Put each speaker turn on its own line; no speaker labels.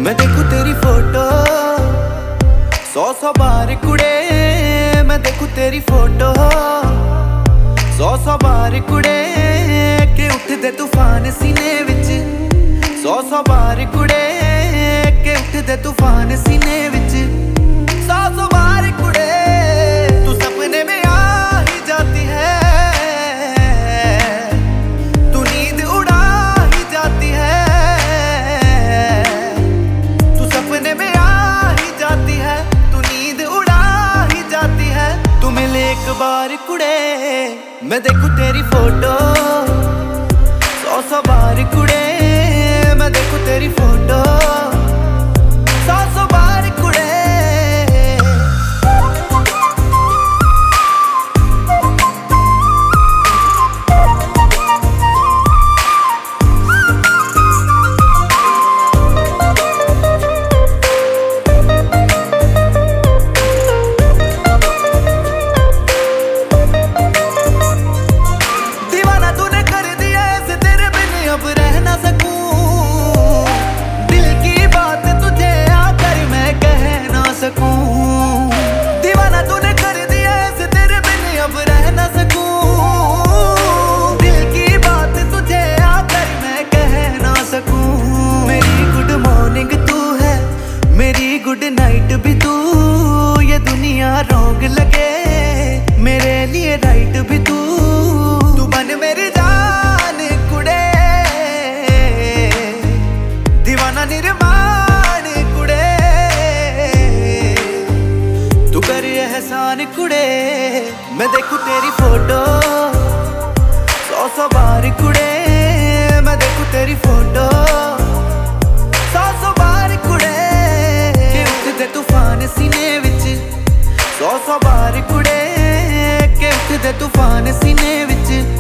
मैं देखूं तेरी फोटो 100 बार कुड़े। मैं देखूं तेरी फोटो 100 बार कुड़े के उठदे तूफान सीने विच। 100 बार कुड़े के उठदे तूफान सीने विच। 100 बार कुड़े तू सपने में आ ही जाती है। तू नींद उड़ा ही जाती है। तू सपने में आ ही जाती है। तू नींद उड़ा ही जाती है। तू मिले एक बार कुड़े मैं देखूं तेरी फोटो 100 बार कुड़े। मैं देखूं तेरी फोटो 100 बार कुड़े। दीवाना तूने कर दिया ऐसे तेरे बिन अब रह ना सकूं। दिल की बात तुझे आकर मैं कह ना सकूं। दीवाना तूने कर दिया ऐसे तेरे बिन अब रह ना सकूं। दिल की बात तुझे आकर मैं कह ना सकूं। मेरी गुड मॉर्निंग तू है, मेरी गुड नाइट भी तू। ये दुनिया रॉन्ग लगे मेरे लिए राइट भी तू। तू बन मेरी जान कुड़े, दीवाना निर्माण कुड़े। तू कर एहसान कुड़े मैं देखूं तेरी फोटो 100 बार कुड़े। मैं देखूं तेरी फोटो 100 बार कुड़े के उठदे तूफान सीने विच। 100 बार कुड़े के उठदे तूफान सीने विच।